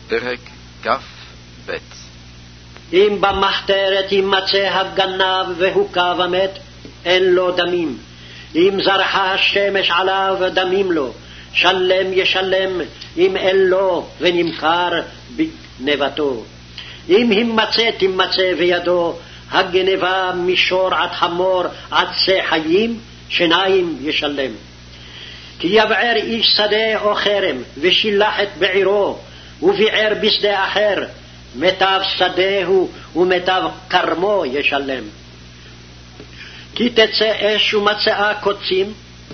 פרק כ"ב. אם במחתרת יימצא הגנב והוכה ומת, אין לו דמים. אם זרחה השמש עליו, דמים לו. שלם ישלם, אם אין לו, ונמכר בגנבתו. אם תימצא בידו הגנבה משור עד חמור עד שא חיים, שניים ישלם. כי יבער איש שדה או חרם, ושילח את בעירו, וביער בשדה אחר, מיטב שדהו ומיטב כרמו ישלם. כי תצא אש ומצאה קוצים,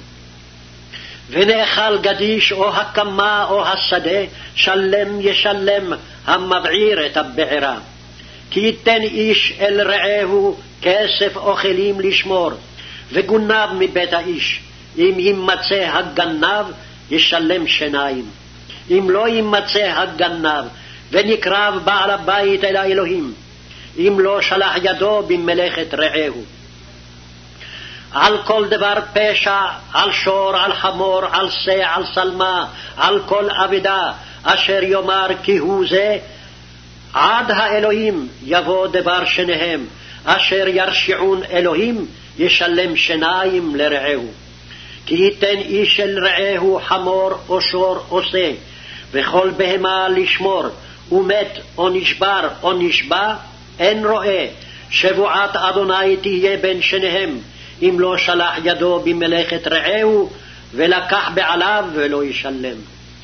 ונאכל גדיש או הקמה או השדה, שלם ישלם המבעיר את הבעירה. כי ייתן איש אל רעהו כסף אוכלים לשמור, וגונב מבית האיש. אם יימצא הגנב, ישלם שניים. אם לא יימצא הגנב, ונקרב בעל הבית אל האלוהים, אם לא שלח ידו במלאכת רעהו. על כל דבר פשע, על שור, על חמור, על שא, על שלמה, על כל אבדה, אשר יאמר כי הוא זה, עד האלוהים יבוא דבר שניהם, אשר ירשיעון אלוהים, ישלם שניים לרעהו. כי ייתן איש אל רעהו חמור או שור או שא, וכל בהמה לשמור, ומת או נשבר או נשבע, אין רואה, שבועת אדוני תהיה בין שניהם, אם לא שלח ידו במלאכת רעהו, ולקח בעליו ולא ישלם.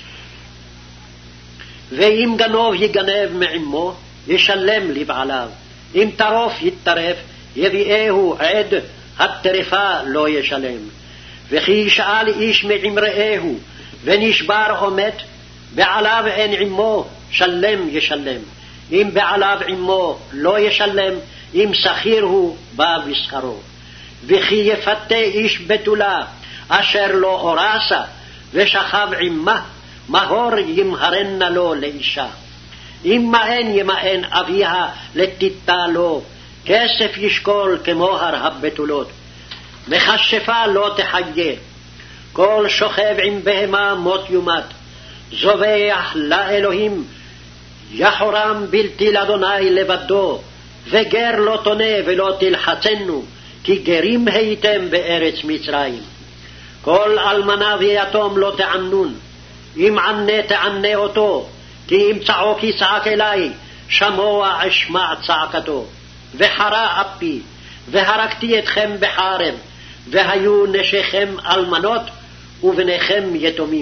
ואם גנוב יגנב מעמו, ישלם לבעליו. אם טרוף יטרף, יביאהו עד, הטרפה לא ישלם. וכי ישאל איש מעם רעהו, ונשבר או מת, בעליו אין עמו, שלם ישלם. אם בעליו עמו לא ישלם, אם שכיר הוא, בא בשכרו. וכי יפתה איש בתולה, אשר לא אורסה, ושכב עמה, מהור ימהרנה לו לאישה. אם מאן ימאן אביה לתיתה לו, כסף ישקול כמוהר הבתולות. מכשפה לא תחיה, כל שוכב עם בהמה מות יומת. זובח לאלוהים, יחורם בלתי לאדוני לבדו, וגר לא תונה ולא תלחצנו, כי גרים הייתם בארץ מצרים. כל אלמנה ויתום לא תענון, אם ענה תענה אותו, כי אם צעוק יצעק אלי, שמוע אשמע צעקתו. וחרה אפי, והרגתי אתכם בחרב, והיו נשיכם אלמנות, ובניכם יתומים.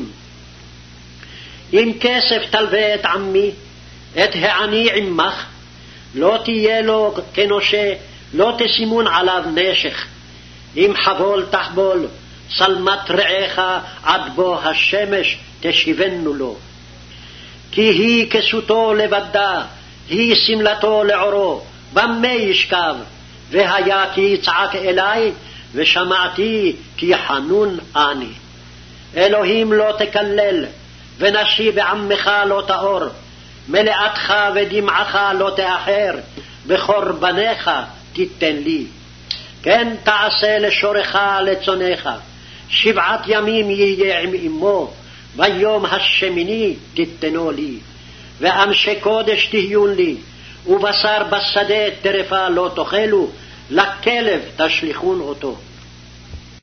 אם כסף תלווה את עמי, את העני עמך, לא תהיה לו כנושה, לא תשימון עליו נשך. אם חבול תחבול, שלמת רעך עד בו השמש תשיבנו לו. כי היא כסותו לבדה, היא סמלתו לעורו, במה ישכב, והיה כי יצעק אלי, ושמעתי כי חנון אני. אלוהים לא תקלל, ונשי בעמך לא תאור, מלאתך ודמעך לא תאחר, בקורבניך תיתן לי. כן תעשה לשורך לצונך, 7 ימים יהיה עם אמו, ביום השמיני תיתנו לי. ואנשי קודש תהיון לי, ובשר בשדה טרפה לא תאכלו, לכלב תשליכון אותו.